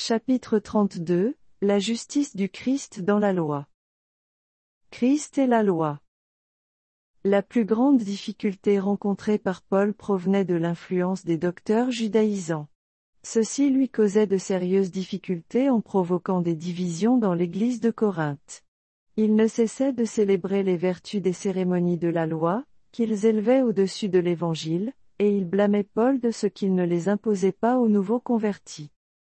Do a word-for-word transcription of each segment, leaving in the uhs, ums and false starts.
Chapitre trente-deux, La justice du Christ dans la loi. Christ et la loi. La plus grande difficulté rencontrée par Paul provenait de l'influence des docteurs judaïsants. Ceci lui causait de sérieuses difficultés en provoquant des divisions dans l'église de Corinthe. Il ne cessait de célébrer les vertus des cérémonies de la loi, qu'ils élevaient au-dessus de l'évangile, et il blâmait Paul de ce qu'il ne les imposait pas aux nouveaux convertis.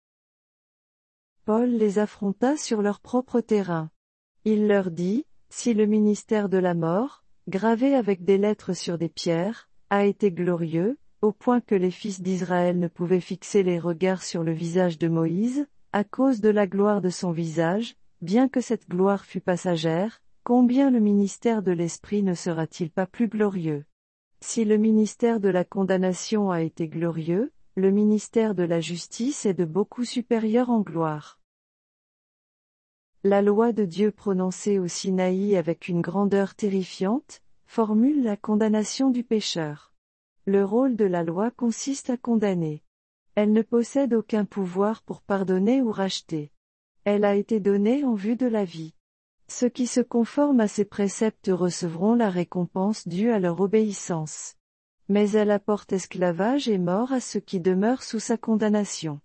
Paul les affronta sur leur propre terrain. Il leur dit, si le ministère de la mort, gravé avec des lettres sur des pierres, a été glorieux, au point que les fils d'Israël ne pouvaient fixer les regards sur le visage de Moïse, à cause de la gloire de son visage, bien que cette gloire fût passagère, combien le ministère de l'Esprit ne sera-t-il pas plus glorieux? Si le ministère de la condamnation a été glorieux, le ministère de la justice est de beaucoup supérieur en gloire. La loi de Dieu prononcée au Sinaï avec une grandeur terrifiante, formule la condamnation du pécheur. Le rôle de la loi consiste à condamner. Elle ne possède aucun pouvoir pour pardonner ou racheter. Elle a été donnée en vue de la vie. Ceux qui se conforment à ses préceptes recevront la récompense due à leur obéissance. Mais elle apporte esclavage et mort à ceux qui demeurent sous sa condamnation.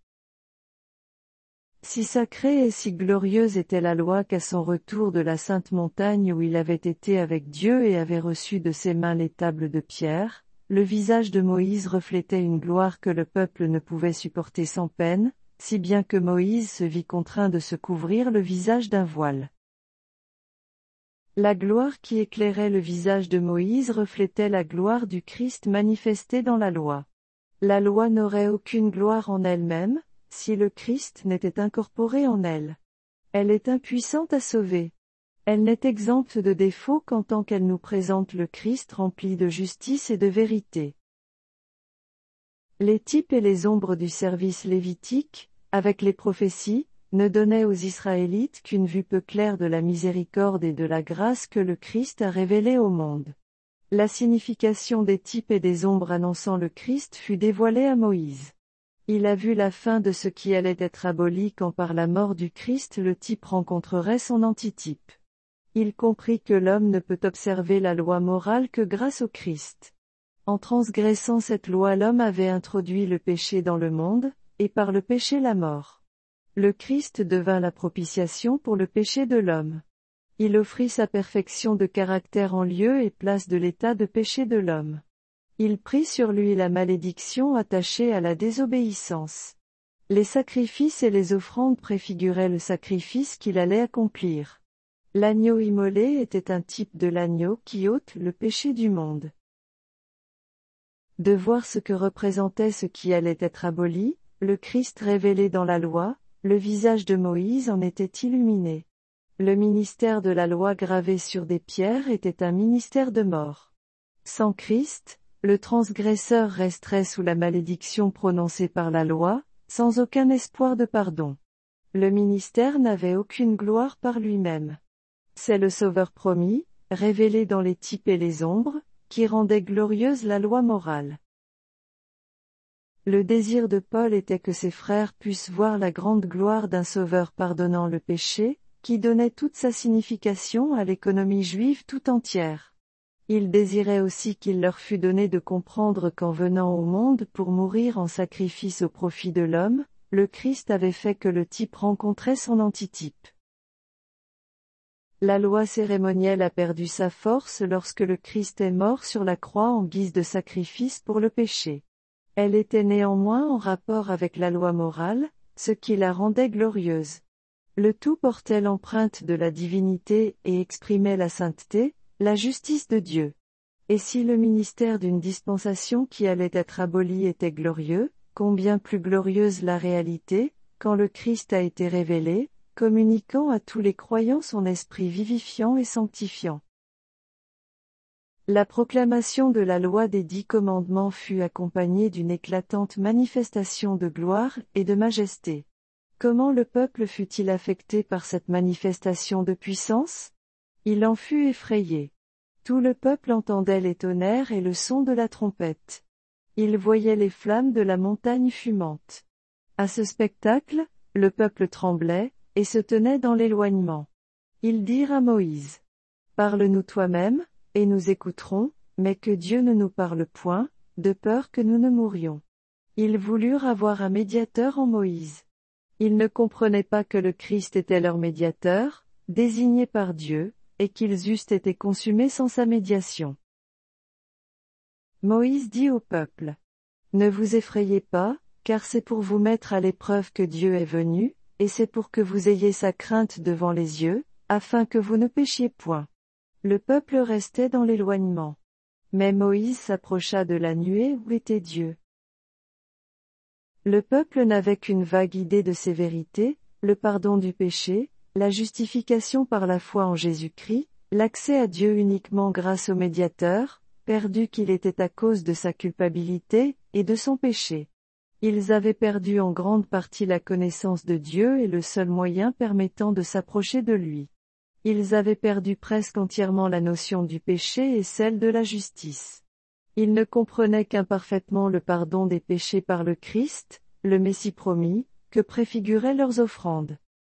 Si sacrée et si glorieuse était la loi qu'à son retour de la sainte montagne où il avait été avec Dieu et avait reçu de ses mains les tables de pierre, le visage de Moïse reflétait une gloire que le peuple ne pouvait supporter sans peine, si bien que Moïse se vit contraint de se couvrir le visage d'un voile. La gloire qui éclairait le visage de Moïse reflétait la gloire du Christ manifestée dans la loi. La loi n'aurait aucune gloire en elle-même, si le Christ n'était incorporé en elle. Elle est impuissante à sauver. Elle n'est exempte de défaut qu'en tant qu'elle nous présente le Christ rempli de justice et de vérité. Les types et les ombres du service lévitique, avec les prophéties, ne donnaient aux Israélites qu'une vue peu claire de la miséricorde et de la grâce que le Christ a révélée au monde. La signification des types et des ombres annonçant le Christ fut dévoilée à Moïse. Il a vu la fin de ce qui allait être aboli quand par la mort du Christ le type rencontrerait son antitype. Il comprit que l'homme ne peut observer la loi morale que grâce au Christ. En transgressant cette loi l'homme avait introduit le péché dans le monde, et par le péché la mort. Le Christ devint la propitiation pour le péché de l'homme. Il offrit sa perfection de caractère en lieu et place de l'état de péché de l'homme. Il prit sur lui la malédiction attachée à la désobéissance. Les sacrifices et les offrandes préfiguraient le sacrifice qu'il allait accomplir. L'agneau immolé était un type de l'agneau qui ôte le péché du monde. De voir ce que représentait ce qui allait être aboli, le Christ révélé dans la loi, le visage de Moïse en était illuminé. Le ministère de la loi gravé sur des pierres était un ministère de mort. Sans Christ, le transgresseur resterait sous la malédiction prononcée par la loi, sans aucun espoir de pardon. Le ministère n'avait aucune gloire par lui-même. C'est le Sauveur promis, révélé dans les types et les ombres, qui rendait glorieuse la loi morale. Le désir de Paul était que ses frères puissent voir la grande gloire d'un Sauveur pardonnant le péché, qui donnait toute sa signification à l'économie juive tout entière. Il désirait aussi qu'il leur fût donné de comprendre qu'en venant au monde pour mourir en sacrifice au profit de l'homme, le Christ avait fait que le type rencontrait son antitype. La loi cérémonielle a perdu sa force lorsque le Christ est mort sur la croix en guise de sacrifice pour le péché. Elle était néanmoins en rapport avec la loi morale, ce qui la rendait glorieuse. Le tout portait l'empreinte de la divinité et exprimait la sainteté, la justice de Dieu. Et si le ministère d'une dispensation qui allait être abolie était glorieux, combien plus glorieuse la réalité, quand le Christ a été révélé, communiquant à tous les croyants son esprit vivifiant et sanctifiant. La proclamation de la loi des dix commandements fut accompagnée d'une éclatante manifestation de gloire et de majesté. Comment le peuple fut-il affecté par cette manifestation de puissance? Il en fut effrayé. Tout le peuple entendait les tonnerres et le son de la trompette. Il voyait les flammes de la montagne fumante. À ce spectacle, Le peuple tremblait, et se tenait dans l'éloignement. Ils dirent à Moïse: Parle-nous toi-même, et nous écouterons, mais que Dieu ne nous parle point, de peur que nous ne mourions. Ils voulurent avoir un médiateur en Moïse. Ils ne comprenaient pas que le Christ était leur médiateur, désigné par Dieu, et qu'ils eussent été consumés sans sa médiation. Moïse dit au peuple: Ne vous effrayez pas, car c'est pour vous mettre à l'épreuve que Dieu est venu, et c'est pour que vous ayez sa crainte devant les yeux, afin que vous ne péchiez point. Le peuple restait dans l'éloignement. Mais Moïse s'approcha de la nuée où était Dieu. Le peuple n'avait qu'une vague idée de ces vérités, le pardon du péché, la justification par la foi en Jésus-Christ, l'accès à Dieu uniquement grâce au médiateur, perdu qu'il était à cause de sa culpabilité, et de son péché. Ils avaient perdu en grande partie la connaissance de Dieu et le seul moyen permettant de s'approcher de lui. Ils avaient perdu presque entièrement la notion du péché et celle de la justice. Ils ne comprenaient qu'imparfaitement le pardon des péchés par le Christ, le Messie promis, que préfiguraient leurs offrandes.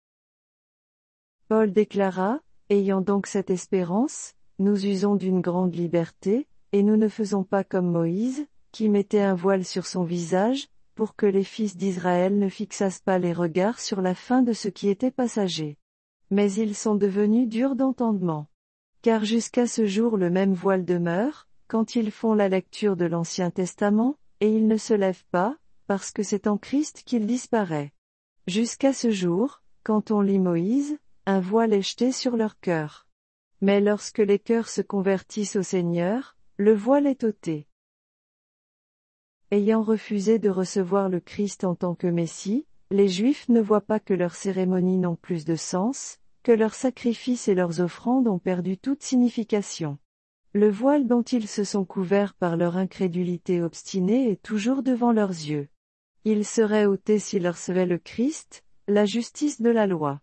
Paul déclara: Ayant donc cette espérance, nous usons d'une grande liberté, et nous ne faisons pas comme Moïse, qui mettait un voile sur son visage, pour que les fils d'Israël ne fixassent pas les regards sur la fin de ce qui était passager. Mais ils sont devenus durs d'entendement. Car jusqu'à ce jour le même voile demeure, quand ils font la lecture de l'Ancien Testament, et ils ne se lèvent pas, parce que c'est en Christ qu'il disparaît. Jusqu'à ce jour, quand on lit Moïse, un voile est jeté sur leur cœur. Mais lorsque les cœurs se convertissent au Seigneur, le voile est ôté. Ayant refusé de recevoir le Christ en tant que Messie, les Juifs ne voient pas que leurs cérémonies n'ont plus de sens, que leurs sacrifices et leurs offrandes ont perdu toute signification. Le voile dont ils se sont couverts par leur incrédulité obstinée est toujours devant leurs yeux. Il serait ôté s'ils recevaient le Christ, la justice de la loi.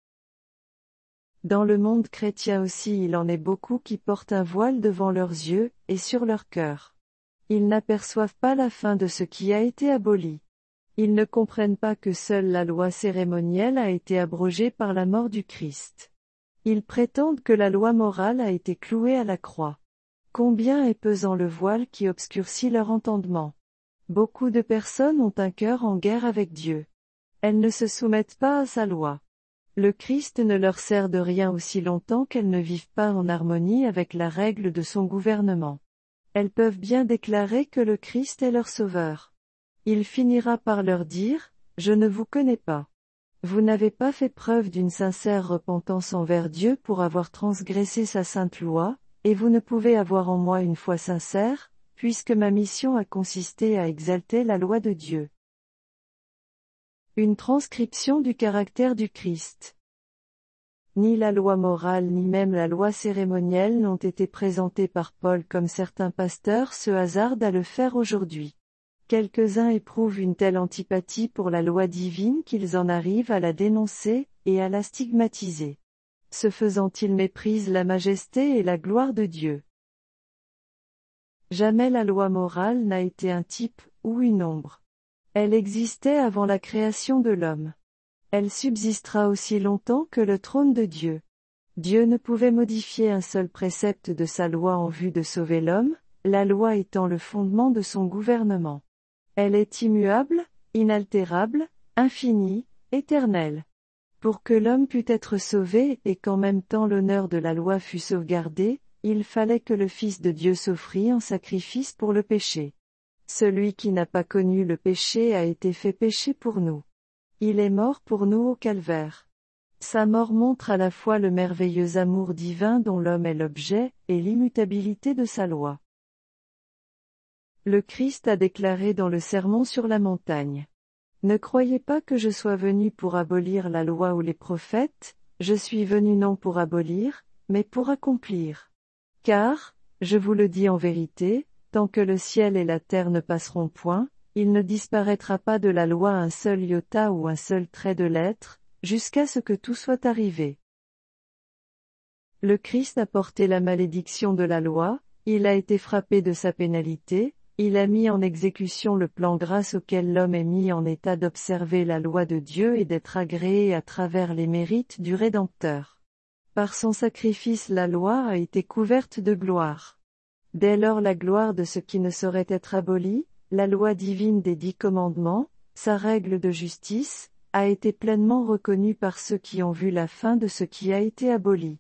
Dans le monde chrétien aussi il en est beaucoup qui portent un voile devant leurs yeux, et sur leur cœur. Ils n'aperçoivent pas la fin de ce qui a été aboli. Ils ne comprennent pas que seule la loi cérémonielle a été abrogée par la mort du Christ. Ils prétendent que la loi morale a été clouée à la croix. Combien est pesant le voile qui obscurcit leur entendement. Beaucoup de personnes ont un cœur en guerre avec Dieu. Elles ne se soumettent pas à sa loi. Le Christ ne leur sert de rien aussi longtemps qu'elles ne vivent pas en harmonie avec la règle de son gouvernement. Elles peuvent bien déclarer que le Christ est leur sauveur. Il finira par leur dire: Je ne vous connais pas. Vous n'avez pas fait preuve d'une sincère repentance envers Dieu pour avoir transgressé sa sainte loi, et vous ne pouvez avoir en moi une foi sincère, puisque ma mission a consisté à exalter la loi de Dieu. Une transcription du caractère du Christ. Ni la loi morale ni même la loi cérémonielle n'ont été présentées par Paul comme certains pasteurs se hasardent à le faire aujourd'hui. Quelques-uns éprouvent une telle antipathie pour la loi divine qu'ils en arrivent à la dénoncer, et à la stigmatiser. Ce faisant ils méprisent la majesté et la gloire de Dieu. Jamais la loi morale n'a été un type, ou une ombre. Elle existait avant la création de l'homme. Elle subsistera aussi longtemps que le trône de Dieu. Dieu ne pouvait modifier un seul précepte de sa loi en vue de sauver l'homme, la loi étant le fondement de son gouvernement. Elle est immuable, inaltérable, infinie, éternelle. Pour que l'homme pût être sauvé et qu'en même temps l'honneur de la loi fût sauvegardé, il fallait que le Fils de Dieu s'offrît en sacrifice pour le péché. Celui qui n'a pas connu le péché a été fait péché pour nous. Il est mort pour nous au calvaire. Sa mort montre à la fois le merveilleux amour divin dont l'homme est l'objet, et l'immutabilité de sa loi. Le Christ a déclaré dans le Sermon sur la montagne: Ne croyez pas que je sois venu pour abolir la loi ou les prophètes, je suis venu non pour abolir, mais pour accomplir. Car, je vous le dis en vérité, tant que le ciel et la terre ne passeront point, il ne disparaîtra pas de la loi un seul iota ou un seul trait de lettre, jusqu'à ce que tout soit arrivé. Le Christ a porté la malédiction de la loi, il a été frappé de sa pénalité, Il a mis en exécution le plan grâce auquel l'homme est mis en état d'observer la loi de Dieu et d'être agréé à travers les mérites du Rédempteur. Par son sacrifice la loi a été couverte de gloire. Dès lors la gloire de ce qui ne saurait être abolie, la loi divine des dix commandements, sa règle de justice, a été pleinement reconnue par ceux qui ont vu la fin de ce qui a été aboli.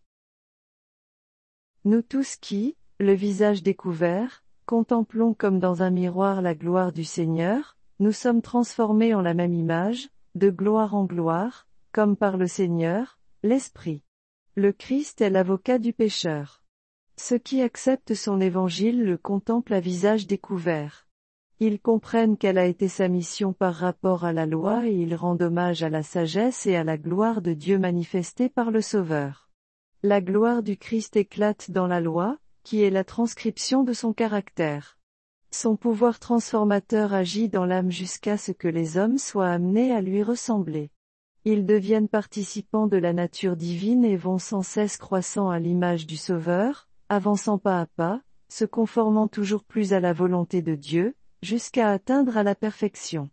Nous tous qui, le visage découvert, contemplons comme dans un miroir la gloire du Seigneur, nous sommes transformés en la même image, de gloire en gloire, comme par le Seigneur, l'Esprit. Le Christ est l'avocat du pécheur. Ceux qui acceptent son évangile le contemplent à visage découvert. Ils comprennent quelle a été sa mission par rapport à la loi et ils rendent hommage à la sagesse et à la gloire de Dieu manifestée par le Sauveur. La gloire du Christ éclate dans la loi, qui est la transcription de son caractère. Son pouvoir transformateur agit dans l'âme jusqu'à ce que les hommes soient amenés à lui ressembler. Ils deviennent participants de la nature divine et vont sans cesse croissant à l'image du Sauveur, avançant pas à pas, se conformant toujours plus à la volonté de Dieu, jusqu'à atteindre à la perfection.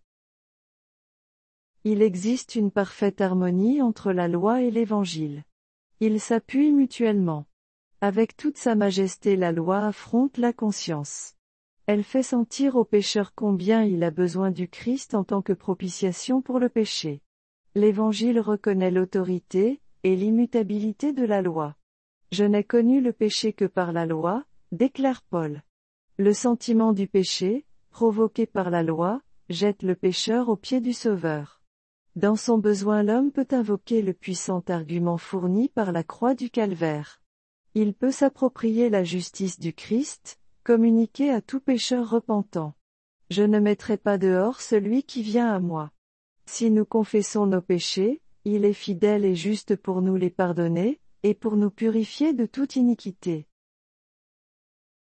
Il existe une parfaite harmonie entre la loi et l'Évangile. Ils s'appuient mutuellement. Avec toute sa majesté la loi affronte la conscience. Elle fait sentir au pécheur combien il a besoin du Christ en tant que propitiation pour le péché. L'Évangile reconnaît l'autorité et l'immutabilité de la loi. Je n'ai connu le péché que par la loi, déclare Paul. Le sentiment du péché, provoqué par la loi, jette le pécheur aux pieds du Sauveur. Dans son besoin l'homme peut invoquer le puissant argument fourni par la croix du calvaire. Il peut s'approprier la justice du Christ, communiquer à tout pécheur repentant. Je ne mettrai pas dehors celui qui vient à moi. Si nous confessons nos péchés, il est fidèle et juste pour nous les pardonner, et pour nous purifier de toute iniquité.